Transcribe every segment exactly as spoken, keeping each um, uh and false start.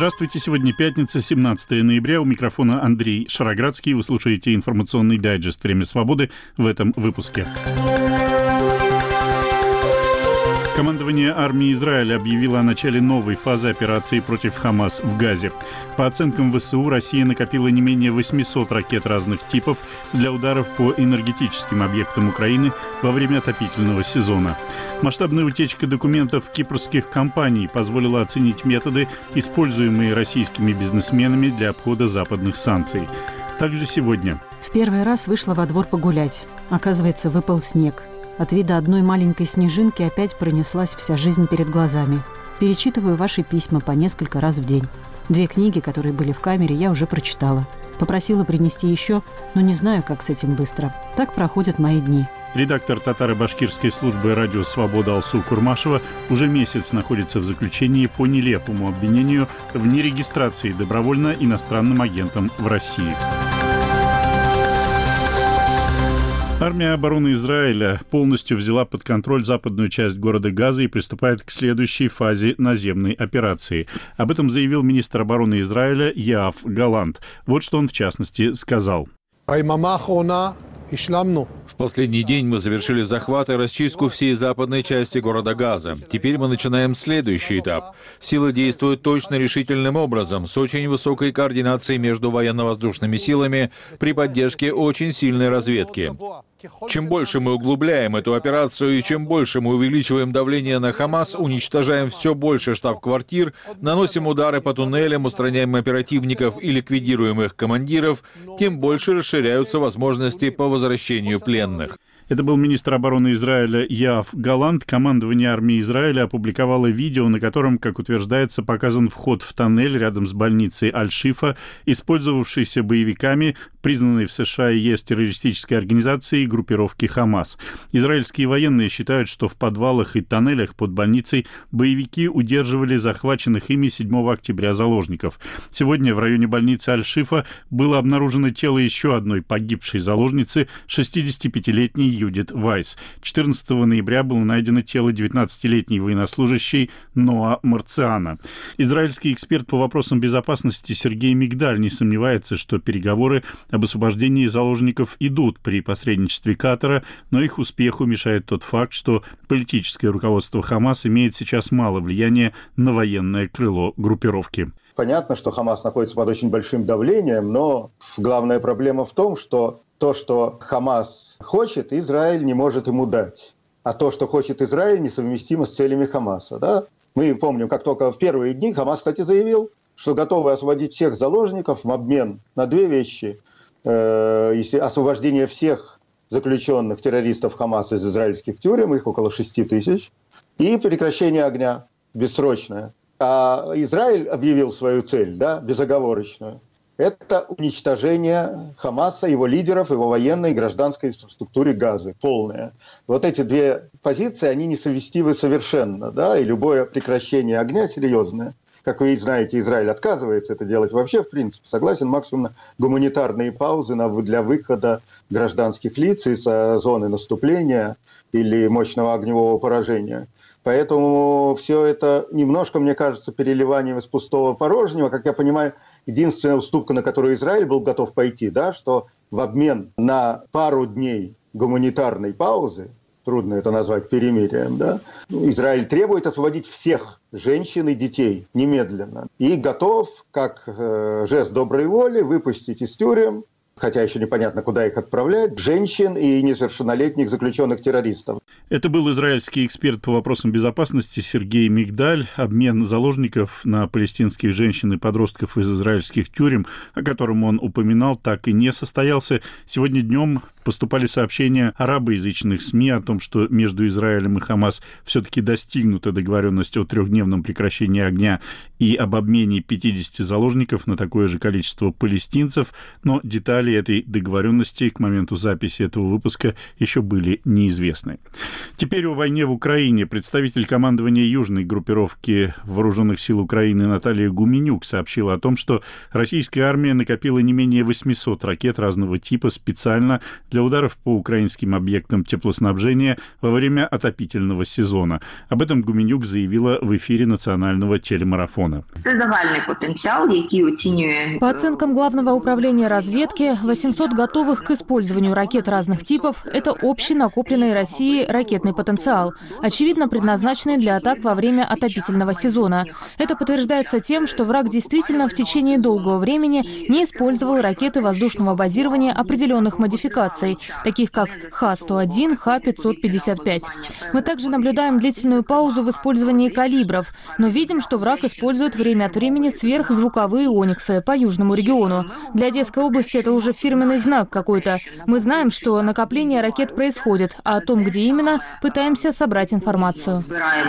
Здравствуйте, сегодня пятница, семнадцатое ноября. У микрофона Андрей Шароградский. Вы слушаете информационный дайджест «Время свободы» в этом выпуске. Командование армии Израиля объявило о начале новой фазы операции против Хамас в Газе. По оценкам ВСУ, Россия накопила не менее восемьсот ракет разных типов для ударов по энергетическим объектам Украины во время отопительного сезона. Масштабная утечка документов кипрских компаний позволила оценить методы, используемые российскими бизнесменами для обхода западных санкций. Также сегодня. В первый раз вышла во двор погулять. Оказывается, выпал снег. От вида одной маленькой снежинки опять пронеслась вся жизнь перед глазами. Перечитываю ваши письма по несколько раз в день. Две книги, которые были в камере, я уже прочитала. Попросила принести еще, но не знаю, как с этим быстро. Так проходят мои дни. Редактор татаро-башкирской службы «Радио Свобода» Алсу Курмашева уже месяц находится в заключении по нелепому обвинению в нерегистрации добровольно иностранным агентом в России. Армия обороны Израиля полностью взяла под контроль западную часть города Газа и приступает к следующей фазе наземной операции. Об этом заявил министр обороны Израиля Йоав Галант. Вот что он в частности сказал. В последний день мы завершили захват и расчистку всей западной части города Газа. Теперь мы начинаем следующий этап. Силы действуют точно решительным образом, с очень высокой координацией между военно-воздушными силами при поддержке очень сильной разведки. Чем больше мы углубляем эту операцию и чем больше мы увеличиваем давление на Хамас, уничтожаем все больше штаб-квартир, наносим удары по туннелям, устраняем оперативников и ликвидируем их командиров, тем больше расширяются возможности по возвращению пленных. Это был министр обороны Израиля Йоав Галант. Командование армии Израиля опубликовало видео, на котором, как утверждается, показан вход в тоннель рядом с больницей Аль-Шифа, использовавшейся боевиками, признанной в США и ЕС террористической организацией группировки Хамас. Израильские военные считают, что в подвалах и тоннелях под больницей боевики удерживали захваченных ими седьмого октября заложников. Сегодня в районе больницы Аль-Шифа было обнаружено тело еще одной погибшей заложницы, шестидесятипятилетней Юдит Вайс. четырнадцатого ноября было найдено тело девятнадцатилетней военнослужащей Ноа Марциана. Израильский эксперт по вопросам безопасности Сергей Мигдаль не сомневается, что переговоры об освобождении заложников идут при посредничестве Катара, но их успеху мешает тот факт, что политическое руководство Хамас имеет сейчас мало влияния на военное крыло группировки. Понятно, что Хамас находится под очень большим давлением, но главная проблема в том, что то, что Хамас хочет, Израиль не может ему дать. А то, что хочет Израиль, несовместимо с целями Хамаса. Да? Мы помним, как только в первые дни Хамас, кстати, заявил, что готовы освободить всех заложников в обмен на две вещи. Э, освобождение всех заключенных террористов Хамаса из израильских тюрем, их около шести тысяч, и прекращение огня бессрочное. А Израиль объявил свою цель, да, безоговорочную. Это уничтожение Хамаса, его лидеров, его военной и гражданской структуры Газы, полное. Вот эти две позиции, они несовместимы совершенно, да, и любое прекращение огня серьезное. Как вы знаете, Израиль отказывается это делать вообще, в принципе, согласен максимум на гуманитарные паузы для выхода гражданских лиц из зоны наступления или мощного огневого поражения. Поэтому все это немножко, мне кажется, переливанием из пустого в порожнего. Как я понимаю, единственная уступка, на которую Израиль был готов пойти, да, что в обмен на пару дней гуманитарной паузы, трудно это назвать перемирием, да, Израиль требует освободить всех женщин и детей немедленно. И готов, как э, жест доброй воли, выпустить из тюрем, хотя еще непонятно, куда их отправлять, женщин и несовершеннолетних заключенных террористов. Это был израильский эксперт по вопросам безопасности Сергей Мигдаль. Обмен заложников на палестинских женщин и подростков из израильских тюрем, о котором он упоминал, так и не состоялся. Сегодня днем поступали сообщения арабоязычных СМИ о том, что между Израилем и Хамас все-таки достигнута договоренность о трехдневном прекращении огня и об обмене пятидесяти заложников на такое же количество палестинцев, но детали детали этой договоренности к моменту записи этого выпуска еще были неизвестны. Теперь о войне в Украине. Представитель командования южной группировки Вооруженных сил Украины Наталья Гуменюк сообщила о том, что российская армия накопила не менее восемьсот ракет разного типа специально для ударов по украинским объектам теплоснабжения во время отопительного сезона. Об этом Гуменюк заявила в эфире национального телемарафона. По оценкам Главного управления разведки, восемьсот готовых к использованию ракет разных типов – это общий накопленный Россией ракетный потенциал, очевидно предназначенный для атак во время отопительного сезона. Это подтверждается тем, что враг действительно в течение долгого времени не использовал ракеты воздушного базирования определенных модификаций, таких как Х сто один, Х пятьсот пятьдесят пять. Мы также наблюдаем длительную паузу в использовании калибров, но видим, что враг использует время от времени сверхзвуковые ониксы по южному региону. Для Одесской области это уже фирменный знак какой-то. Мы знаем, что накопление ракет происходит, а о том, где именно, пытаемся собрать информацию.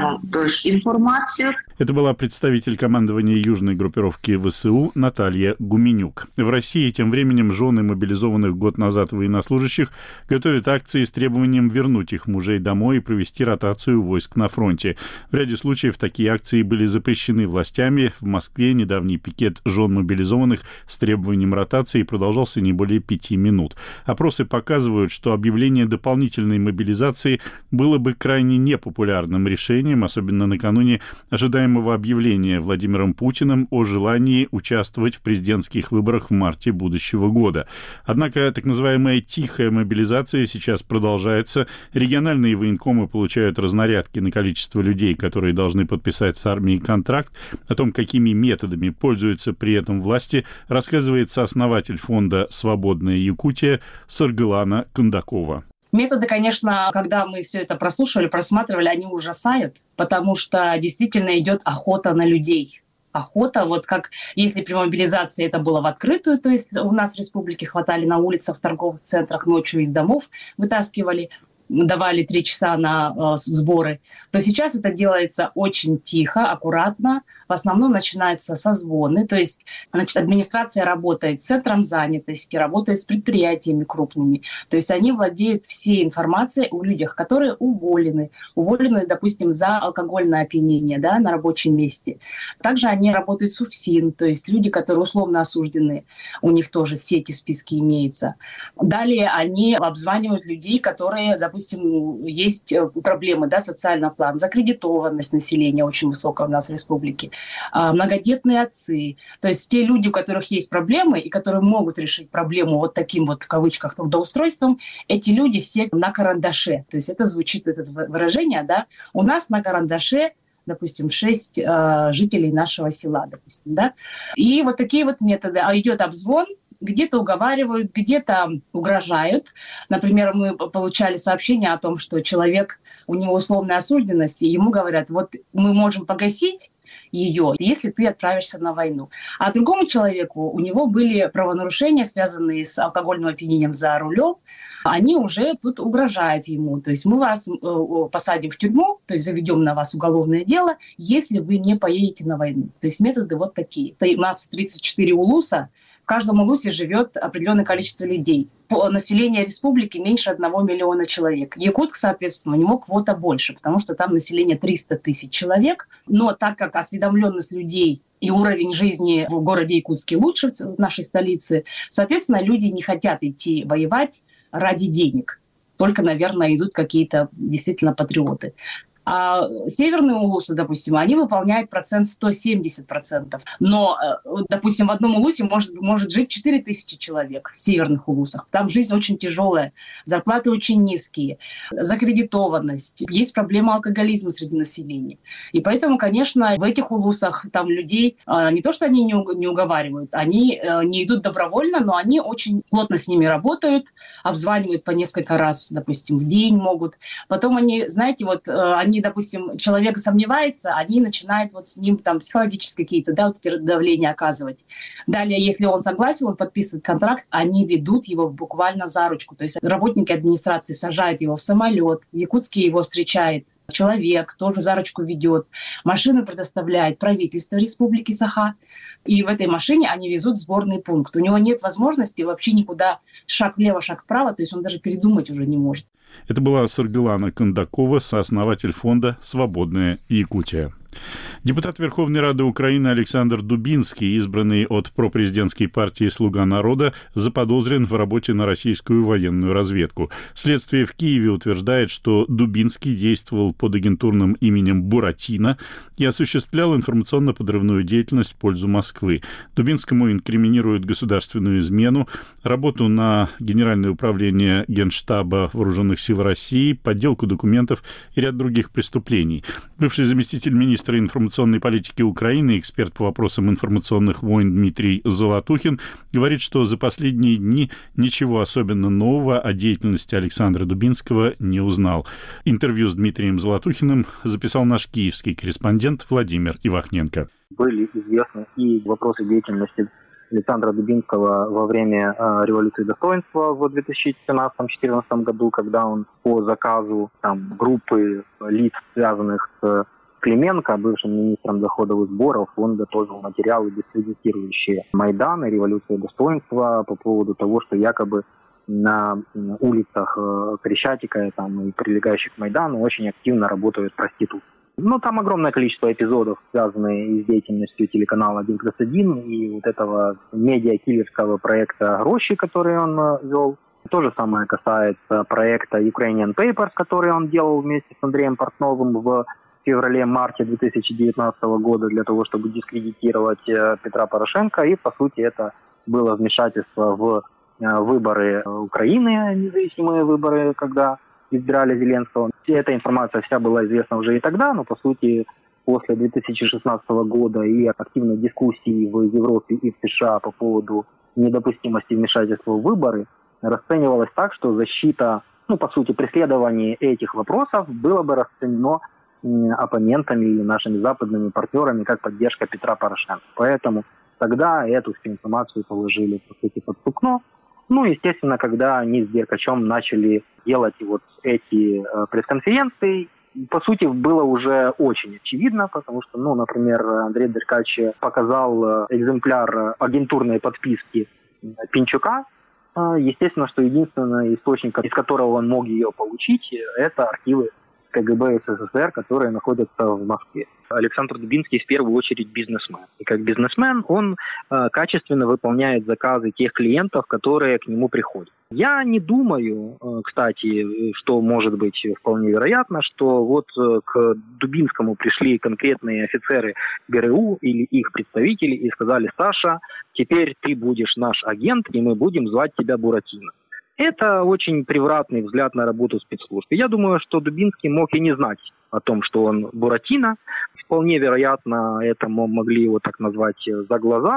Это была представитель командования южной группировки ВСУ Наталья Гуменюк. В России тем временем жены мобилизованных год назад военнослужащих готовят акции с требованием вернуть их мужей домой и провести ротацию войск на фронте. В ряде случаев такие акции были запрещены властями. В Москве недавний пикет жен мобилизованных с требованием ротации продолжался не более пяти минут. Опросы показывают, что объявление дополнительной мобилизации было бы крайне непопулярным решением, особенно накануне ожидаемого объявления Владимиром Путиным о желании участвовать в президентских выборах в марте будущего года. Однако так называемая тихая мобилизация сейчас продолжается. Региональные военкомы получают разнарядки на количество людей, которые должны подписать с армией контракт. О том, какими методами пользуются при этом власти, рассказывает сооснователь фонда «Свободная Якутия» Саргылана Кондакова. Методы, конечно, когда мы все это прослушивали, просматривали, они ужасают, потому что действительно идет охота на людей. Охота, вот как если при мобилизации это было в открытую, то есть у нас в республике хватали на улицах, в торговых центрах, ночью из домов вытаскивали, давали три часа на э, сборы, то сейчас это делается очень тихо, аккуратно. В основном начинаются созвоны, то есть значит, администрация работает с центром занятости, работает с предприятиями крупными. То есть они владеют всей информацией о людях, которые уволены. Уволены, допустим, за алкогольное опьянение, да, на рабочем месте. Также они работают с УФСИН, то есть люди, которые условно осуждены. У них тоже все эти списки имеются. Далее они обзванивают людей, которые, допустим, есть проблемы, да, социального плана. Закредитованность населения очень высокая у нас в республике. Многодетные отцы. То есть те люди, у которых есть проблемы и которые могут решить проблему вот таким вот в кавычках трудоустройством, эти люди все на карандаше. То есть это звучит, это выражение, да, у нас на карандаше, допустим, шесть э, жителей нашего села, допустим, да. И вот такие вот методы. А идет обзвон, где-то уговаривают, где-то угрожают. Например, мы получали сообщение о том, что человек, у него условная осужденность, и ему говорят, вот мы можем погасить ее, если ты отправишься на войну. А другому человеку, у него были правонарушения, связанные с алкогольным опьянением за рулем, они уже тут угрожают ему. То есть мы вас э, посадим в тюрьму, то есть заведем на вас уголовное дело, если вы не поедете на войну. То есть методы вот такие. У нас тридцать четыре улуса, в каждом улусе живет определенное количество людей. По населению республики меньше одного миллиона человек. Якутск, соответственно, у него квота больше, потому что там население триста тысяч человек. Но так как осведомленность людей и уровень жизни в городе Якутске лучше, в нашей столице, соответственно, люди не хотят идти воевать ради денег. Только, наверное, идут какие-то действительно патриоты. А северные улусы, допустим, они выполняют процент сто семьдесят процентов. Но, допустим, в одном улусе может, может жить четыре тысячи человек в северных улусах. Там жизнь очень тяжелая, зарплаты очень низкие, закредитованность, есть проблема алкоголизма среди населения. И поэтому, конечно, в этих улусах там людей не то, что они не уговаривают, они не идут добровольно, но они очень плотно с ними работают, обзванивают по несколько раз, допустим, в день могут. Потом они, знаете, вот они Они, допустим, человек сомневается, они начинают вот с ним там психологические какие-то, да, вот эти давления оказывать. Далее, если он согласен, он подписывает контракт, они ведут его буквально за ручку. То есть работники администрации сажают его в самолет, в Якутске его встречает человек тоже за ручку ведет, машину предоставляет правительство Республики Саха, и в этой машине они везут в сборный пункт. У него нет возможности вообще никуда шаг влево, шаг вправо, то есть он даже передумать уже не может. Это была Саргылана Кондакова, сооснователь фонда «Свободная Якутия». Депутат Верховной Рады Украины Александр Дубинский, избранный от пропрезидентской партии «Слуга народа», заподозрен в работе на российскую военную разведку. Следствие в Киеве утверждает, что Дубинский действовал под агентурным именем Буратино и осуществлял информационно-подрывную деятельность в пользу Москвы. Дубинскому инкриминируют государственную измену, работу на Генеральное управление Генштаба Вооруженных сил России, подделку документов и ряд других преступлений. Бывший заместитель министра информационной политики Украины, эксперт по вопросам информационных войн Дмитрий Золотухин, говорит, что за последние дни ничего особенно нового о деятельности Александра Дубинского не узнал. Интервью с Дмитрием Золотухиным записал наш киевский корреспондент Владимир Ивахненко. Были известны и вопросы деятельности Александра Дубинского во время э, революции достоинства в две тысячи тринадцатом-четырнадцатом году, когда он по заказу там, группы лиц, связанных с Клименко, бывшим министром доходов и сборов, он готовил материалы, дискредитирующие Майдан и революцию достоинства по поводу того, что якобы на улицах Крещатика там, и прилегающих к Майдану очень активно работают проститутки. Ну, там огромное количество эпизодов, связанные с деятельностью телеканала один плюс один и вот этого медиакиллерского проекта «Гроши», который он вел. То же самое касается проекта Ukrainian Papers, который он делал вместе с Андреем Портновым в феврале-марте две тысячи девятнадцатого года для того, чтобы дискредитировать Петра Порошенко. И, по сути, это было вмешательство в выборы Украины, независимые выборы, когда избирали Зеленского. Эта информация вся была известна уже и тогда, но, по сути, после две тысячи шестнадцатого года и активной дискуссии в Европе и в США по поводу недопустимости вмешательства в выборы расценивалось так, что защита, ну, по сути, преследование этих вопросов было бы расценено оппонентами или нашими западными партнерами как поддержка Петра Порошенко. Поэтому тогда эту всю информацию положили, по сути, под сукно. Ну, естественно, когда они с Деркачем начали делать вот эти э, пресс-конференции, по сути, было уже очень очевидно, потому что, ну, например, Андрей Деркач показал экземпляр агентурной подписки Пинчука. Естественно, что единственный источник, из которого он мог ее получить, это архивы КГБ СССР, которые находятся в Москве. Александр Дубинский в первую очередь бизнесмен. И как бизнесмен он э, качественно выполняет заказы тех клиентов, которые к нему приходят. Я не думаю, э, кстати, что может быть вполне вероятно, что вот э, к Дубинскому пришли конкретные офицеры ГРУ или их представители и сказали: «Саша, теперь ты будешь наш агент, и мы будем звать тебя Буратино». Это очень превратный взгляд на работу спецслужб. Я думаю, что Дубинский мог и не знать о том, что он Буратино. Вполне вероятно, это могли его так назвать за глаза.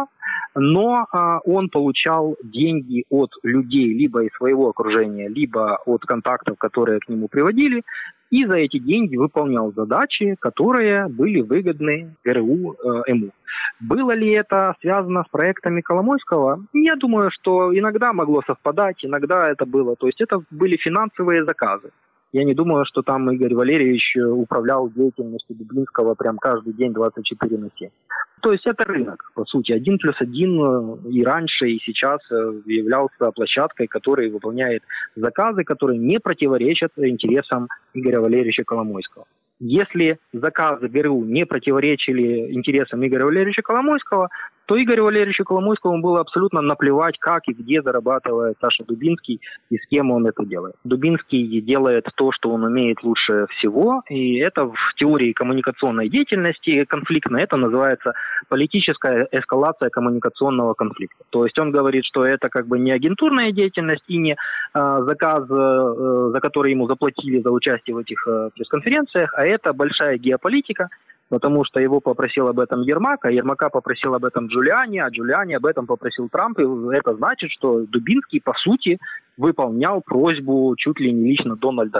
Но а, он получал деньги от людей либо из своего окружения, либо от контактов, которые к нему приводили. И за эти деньги выполнял задачи, которые были выгодны ГРУ, э, ЭМУ. Было ли это связано с проектами Коломойского? Я думаю, что иногда могло совпадать, иногда это было. То есть это были финансовые заказы. Я не думаю, что там Игорь Валерьевич управлял деятельностью Дубинского прям каждый день двадцать четыре на семь. То есть это рынок, по сути. Один плюс один и раньше, и сейчас являлся площадкой, которая выполняет заказы, которые не противоречат интересам Игоря Валерьевича Коломойского. Если заказы ГРУ не противоречили интересам Игоря Валерьевича Коломойского, то Игорю Валерьевичу Коломойскому было абсолютно наплевать, как и где зарабатывает Саша Дубинский и с кем он это делает. Дубинский делает то, что он умеет лучше всего, и это в теории коммуникационной деятельности конфликтной, это называется политическая эскалация коммуникационного конфликта. То есть он говорит, что это как бы не агентурная деятельность и не э, заказ, э, за который ему заплатили за участие в этих э, пресс-конференциях, а это большая геополитика, потому что его попросил об этом Ермак, а Ермака попросил об этом Джулиани, а Джулиани об этом попросил Трамп. И это значит, что Дубинский, по сути, выполнял просьбу чуть ли не лично Дональда Трампа.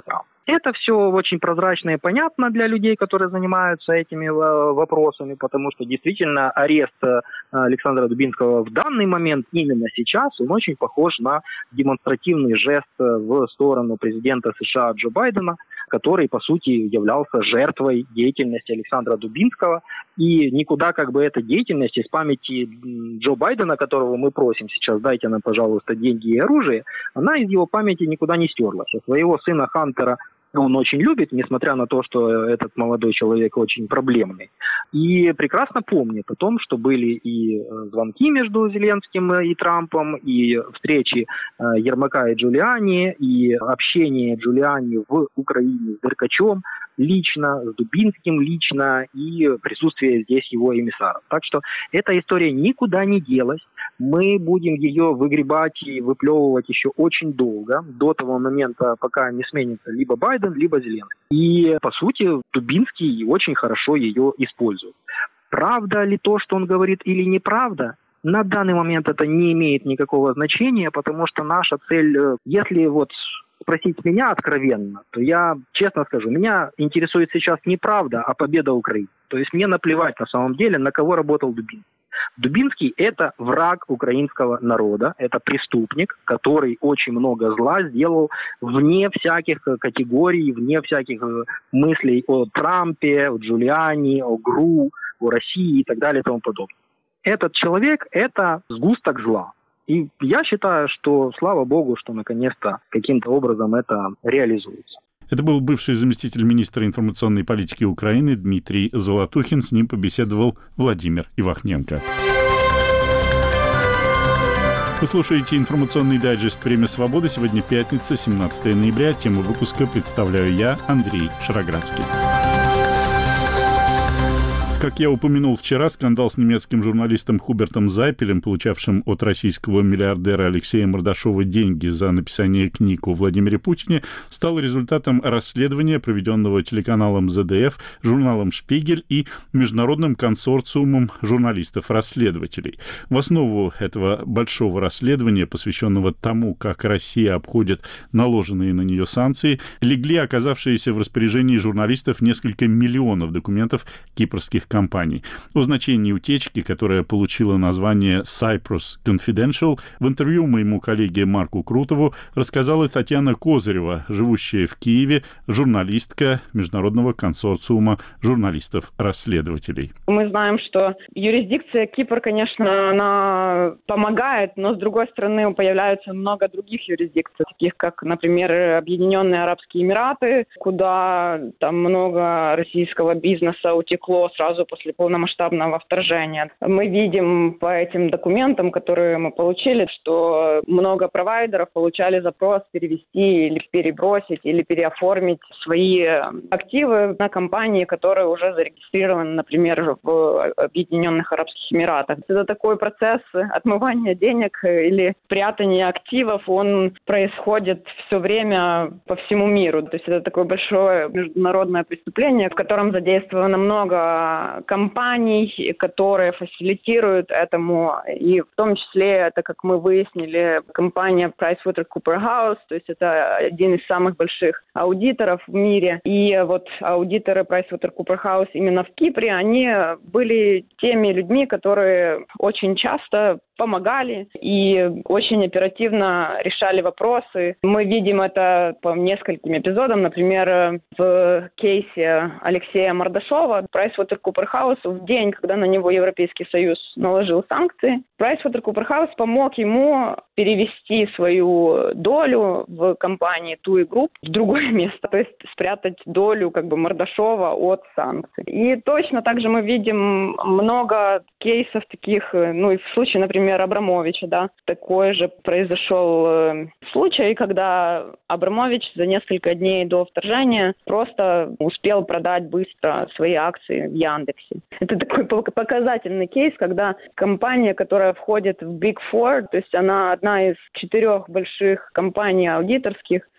Это все очень прозрачно и понятно для людей, которые занимаются этими вопросами, потому что действительно арест Александра Дубинского в данный момент, именно сейчас, он очень похож на демонстративный жест в сторону президента США Джо Байдена, который, по сути, являлся жертвой деятельности Александра Дубинского. И никуда как бы эта деятельность из памяти Джо Байдена, которого мы просим сейчас, дайте нам, пожалуйста, деньги и оружие, она из его памяти никуда не стерлась. А своего сына Хантера он очень любит, несмотря на то, что этот молодой человек очень проблемный. И прекрасно помнит о том, что были и звонки между Зеленским и Трампом, и встречи Ермака и Джулиани, и общение Джулиани в Украине с Деркачем лично, с Дубинским лично, и присутствие здесь его эмиссаров. Так что эта история никуда не делась. Мы будем ее выгребать и выплевывать еще очень долго, до того момента, пока не сменится либо Байден, либо Зеленский. И, по сути, Дубинский очень хорошо ее использует. Правда ли то, что он говорит, или неправда? На данный момент это не имеет никакого значения, потому что наша цель, если вот спросить меня откровенно, то я честно скажу, меня интересует сейчас не правда, а победа Украины. То есть мне наплевать на самом деле, на кого работал Дубинский. Дубинский – это враг украинского народа, это преступник, который очень много зла сделал вне всяких категорий, вне всяких мыслей о Трампе, о Джулиани, о ГРУ, о России и так далее и тому подобное. Этот человек – это сгусток зла. И я считаю, что, слава богу, что наконец-то каким-то образом это реализуется. Это был бывший заместитель министра информационной политики Украины Дмитрий Золотухин. С ним побеседовал Владимир Ивахненко. Вы слушаете информационный дайджест «Время свободы». Сегодня пятница, семнадцатое ноября. Тему выпуска представляю я, Андрей Шароградский. Как я упомянул вчера, скандал с немецким журналистом Хубертом Зайпелем, получавшим от российского миллиардера Алексея Мордашова деньги за написание книг о Владимире Путине, стал результатом расследования, проведенного телеканалом зэ дэ эф, журналом «Шпигель» и международным консорциумом журналистов-расследователей. В основу этого большого расследования, посвященного тому, как Россия обходит наложенные на нее санкции, легли оказавшиеся в распоряжении журналистов несколько миллионов документов кипрских компаний. О значении утечки, которая получила название Cyprus Confidential, в интервью моему коллеге Марку Крутову рассказала Татьяна Козырева, живущая в Киеве, журналистка Международного консорциума журналистов-расследователей. Мы знаем, что юрисдикция Кипр, конечно, она помогает, но с другой стороны появляется много других юрисдикций, таких как, например, Объединенные Арабские Эмираты, куда там много российского бизнеса утекло сразу после полномасштабного вторжения. Мы видим по этим документам, которые мы получили, что много провайдеров получали запрос перевести или перебросить, или переоформить свои активы на компании, которые уже зарегистрированы, например, в Объединенных Арабских Эмиратах. Это такой процесс отмывания денег или прятания активов, он происходит все время по всему миру. То есть это такое большое международное преступление, в котором задействовано много компаний, которые фасилитируют этому, и в том числе, это, как мы выяснили, компания PricewaterhouseCoopers, то есть это один из самых больших аудиторов в мире, и вот аудиторы PricewaterhouseCoopers именно в Кипре, они были теми людьми, которые очень часто помогали и очень оперативно решали вопросы. Мы видим это по нескольким эпизодам. Например, в кейсе Алексея Мордашова PricewaterhouseCoopers в день, когда на него Европейский Союз наложил санкции, PricewaterhouseCoopers помог ему перевести свою долю в компании ту и Group в другое место, то есть спрятать долю как бы Мордашова от санкций. И точно так же мы видим много кейсов таких, ну и в случае, например, Абрамовича, да, такой же произошел случай, когда Абрамович за несколько дней до вторжения просто успел продать быстро свои акции в Яндексе. Это такой показательный кейс, когда компания, которая входит в Big Four, то есть она одна из четырех больших компаний аудиторских,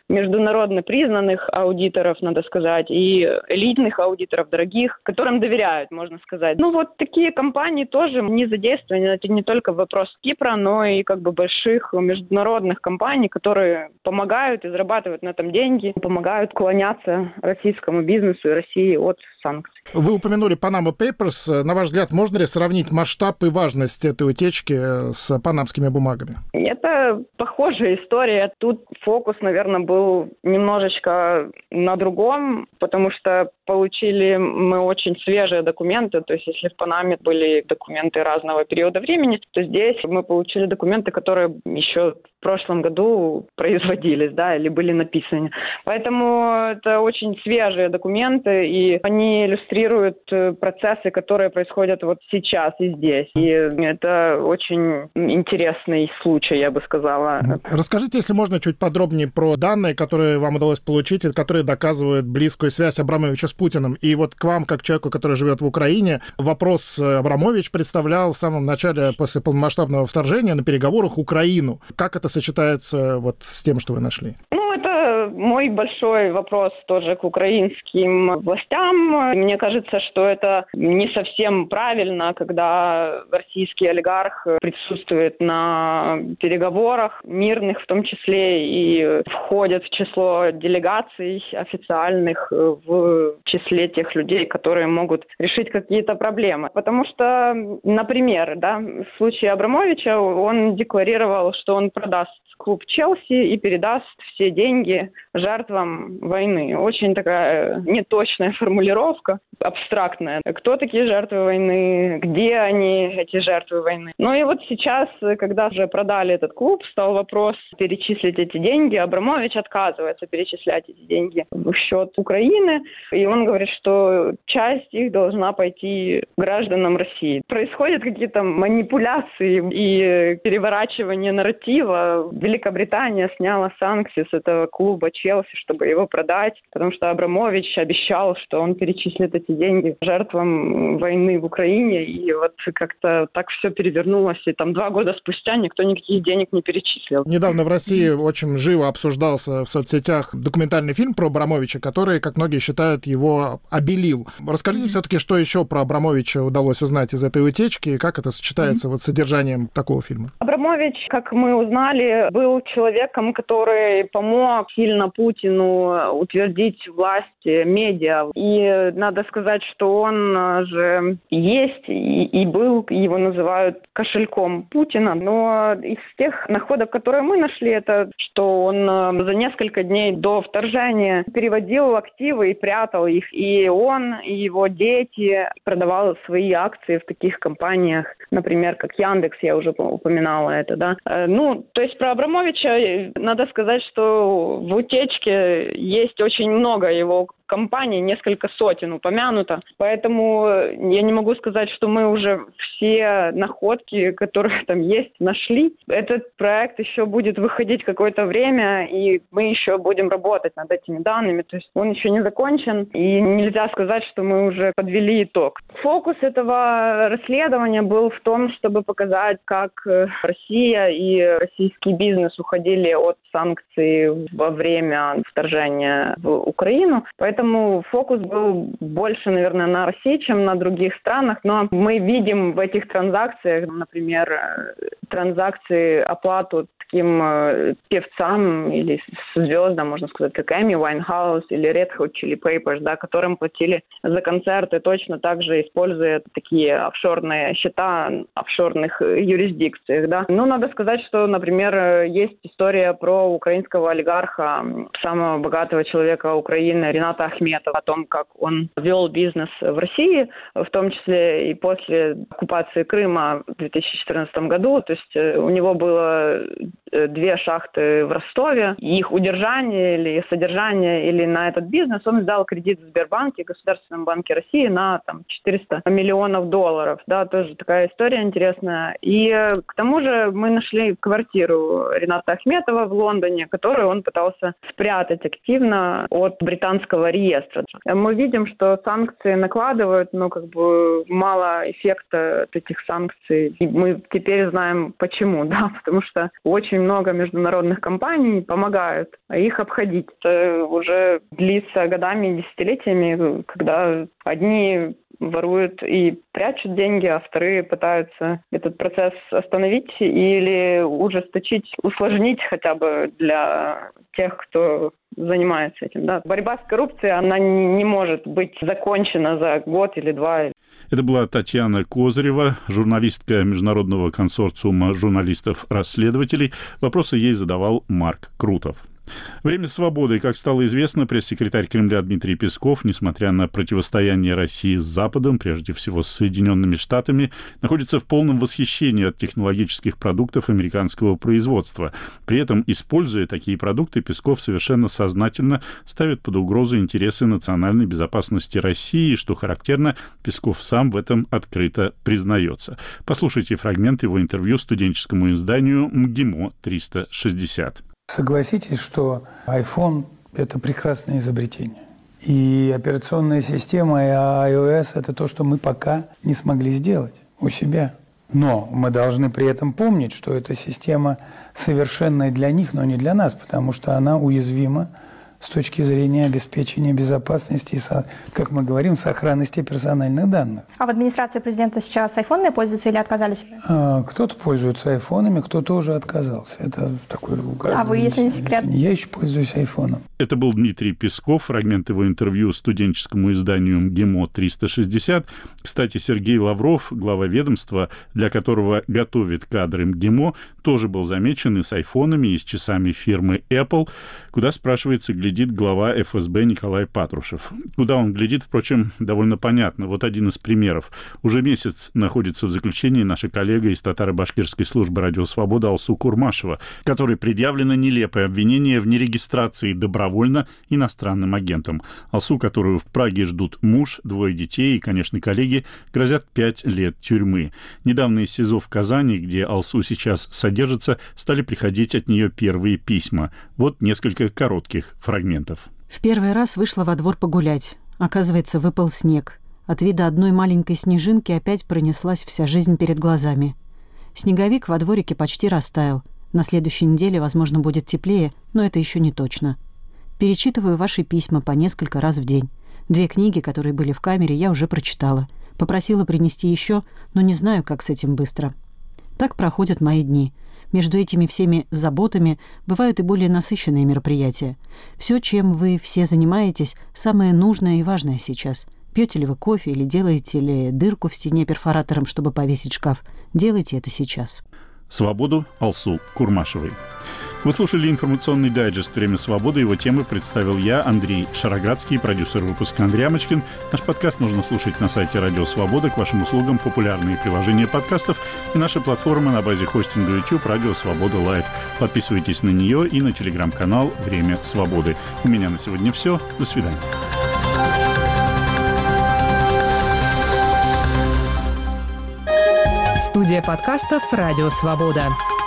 международно признанных аудиторов, надо сказать, и элитных аудиторов, дорогих, которым доверяют, можно сказать. Ну вот такие компании тоже не задействованы. Это не только вопрос Кипра, но и как бы больших международных компаний, которые помогают и зарабатывают на этом деньги, помогают уклоняться российскому бизнесу и России от санкций. Вы упомянули Panama Papers. На ваш взгляд, можно ли сравнить масштаб и важность этой утечки с панамскими бумагами? Это похожая история. Тут фокус, наверное, был немножечко на другом, потому что получили мы очень свежие документы. То есть если в Панаме были документы разного периода времени, то здесь мы получили документы, которые еще в прошлом году производились, да, или были написаны. Поэтому это очень свежие документы, и они иллюстрируют процессы, которые происходят вот сейчас и здесь. И это очень интересный случай, я бы сказала. Расскажите, если можно, чуть подробнее про данные, которые вам удалось получить, и которые доказывают близкую связь Абрамовича с Путиным. И вот к вам, как человеку, который живет в Украине, вопрос Абрамович представлял в самом начале, после полномасштабного вторжения, на переговорах Украину. Как это сочетается вот с тем, что вы нашли? Ну, это мой большой вопрос тоже к украинским властям. Мне кажется, что это не совсем правильно, когда российский олигарх присутствует на переговорах, мирных в том числе, и входит в число делегаций официальных, в числе тех людей, которые могут решить какие-то проблемы. Потому что, например, да, в случае Абрамовича он декларировал, что он продаст клуб Челси и передаст все деньги жертвам войны. Очень такая неточная формулировка, абстрактная. Кто такие жертвы войны? Где они, эти жертвы войны? Ну и вот сейчас, когда уже продали этот клуб, стал вопрос перечислить эти деньги. Абрамович отказывается перечислять эти деньги в счет Украины. И он говорит, что часть их должна пойти гражданам России. Происходят какие-то манипуляции и переворачивание нарратива. Великобритания сняла санкции с этого клуба Челси, чтобы его продать, потому что Абрамович обещал, что он перечислит эти деньги жертвам войны в Украине, и вот как-то так все перевернулось, и там два года спустя никто никаких денег не перечислил. Недавно в России очень живо обсуждался в соцсетях документальный фильм про Абрамовича, который, как многие считают, его обелил. Расскажите mm-hmm. все-таки, что еще про Абрамовича удалось узнать из этой утечки, и как это сочетается mm-hmm. вот с содержанием такого фильма? Абрамович, как мы узнали, был человеком, который помог сильно Путину утвердить власть медиа. И надо сказать, что он же есть и, и был, его называют кошельком Путина. Но из тех находок, которые мы нашли, это что он за несколько дней до вторжения переводил активы и прятал их. И он, и его дети продавал свои акции в таких компаниях, например, как Яндекс, я уже упоминала это, да. Ну, то есть про Абрамовича надо сказать, что в утечке есть очень много его компаний, несколько сотен упомянуто. Поэтому я не могу сказать, что мы уже все находки, которые там есть, нашли. Этот проект еще будет выходить какое-то время, и мы еще будем работать над этими данными. То есть он еще не закончен, и нельзя сказать, что мы уже подвели итог. Фокус этого расследования был в том, чтобы показать, как Россия и российский бизнес уходили от санкций во время вторжения в Украину. Поэтому фокус был больше, наверное, на России, чем на других странах. Но мы видим в этих транзакциях, например, транзакции, оплату таким певцам или звездам, можно сказать, как Эми Уайнхаус или Red Hot Chili Peppers, да, которым платили за концерты, точно так же используя такие офшорные счета в офшорных юрисдикциях. Да. Ну, надо сказать, что, например, есть история про украинского олигарха, самого богатого человека Украины, Рената Ахметова, о том, как он вел бизнес в России, в том числе и после оккупации Крыма в две тысячи четырнадцатом году. То есть у него было две шахты в Ростове. Их удержание или содержание или на этот бизнес он взял кредит в Сбербанке, Государственном банке России, на там, четыреста миллионов долларов. Да, тоже такая история интересная. И к тому же мы нашли квартиру Рената Ахметова в Лондоне, которую он пытался спрятать активно от британского реестра. Мы видим, что санкции накладывают, но как бы мало эффекта от этих санкций. И мы теперь знаем почему, да, потому что очень много международных компаний помогают их обходить. Это уже длится годами, десятилетиями, когда одни воруют и прячут деньги, а вторые пытаются этот процесс остановить или ужесточить, усложнить хотя бы для тех, кто занимается этим. Да. Борьба с коррупцией, она не может быть закончена за год или два. Это была Татьяна Козырева, журналистка Международного консорциума журналистов-расследователей. Вопросы ей задавал Марк Крутов. Время свободы. Как стало известно, пресс-секретарь Кремля Дмитрий Песков, несмотря на противостояние России с Западом, прежде всего с Соединенными Штатами, находится в полном восхищении от технологических продуктов американского производства. При этом, используя такие продукты, Песков совершенно сознательно ставит под угрозу интересы национальной безопасности России, и, что характерно, Песков сам в этом открыто признается. Послушайте фрагмент его интервью студенческому изданию МГИМО триста шестьдесят. Согласитесь, что iPhone – это прекрасное изобретение. И операционная система, и iOS – это то, что мы пока не смогли сделать у себя. Но мы должны при этом помнить, что эта система совершенная для них, но не для нас, потому что она уязвима с точки зрения обеспечения безопасности и, как мы говорим, сохранности персональных данных. А в администрации президента сейчас айфонами пользуются или отказались? А, кто-то пользуется айфонами, кто-то уже отказался. Это такой... А вы, если не секрет? Я еще пользуюсь айфоном. Это был Дмитрий Песков, фрагмент его интервью студенческому изданию МГИМО триста шестьдесят. Кстати, Сергей Лавров, глава ведомства, для которого готовит кадры МГИМО, тоже был замечен и с айфонами, и с часами фирмы Apple, куда, спрашивается, глядит глава эф эс бэ Николай Патрушев. Куда он глядит, впрочем, довольно понятно. Вот один из примеров. Уже месяц находится в заключении наша коллега из татаро-башкирской службы «Радио Свобода» Алсу Курмашева, которой предъявлено нелепое обвинение в нерегистрации добровольно иностранным агентом. Алсу, которую в Праге ждут муж, двое детей и, конечно, коллеги, грозят пять лет тюрьмы. Недавно из СИЗО в Казани, где Алсу сейчас содержится, стали приходить от нее первые письма. Вот несколько коротких фрагментов. В первый раз вышла во двор погулять. Оказывается, выпал снег. От вида одной маленькой снежинки опять пронеслась вся жизнь перед глазами. Снеговик во дворике почти растаял. На следующей неделе, возможно, будет теплее, но это еще не точно. Перечитываю ваши письма по несколько раз в день. Две книги, которые были в камере, я уже прочитала. Попросила принести еще, но не знаю, как с этим быстро. Так проходят мои дни. Между этими всеми заботами бывают и более насыщенные мероприятия. Все, чем вы все занимаетесь, самое нужное и важное сейчас. Пьете ли вы кофе или делаете ли дырку в стене перфоратором, чтобы повесить шкаф? Делайте это сейчас. Свободу Алсу Курмашевой. Вы слушали информационный дайджест «Время свободы». Его темы представил я, Андрей Шароградский, продюсер выпуска Андрей Амочкин. Наш подкаст можно слушать на сайте «Радио Свобода». К вашим услугам популярные приложения подкастов и наша платформа на базе хостинга YouTube «Радио Свобода Лайв». Подписывайтесь на нее и на телеграм-канал «Время свободы». У меня на сегодня все. До свидания. Студия подкастов «Радио Свобода».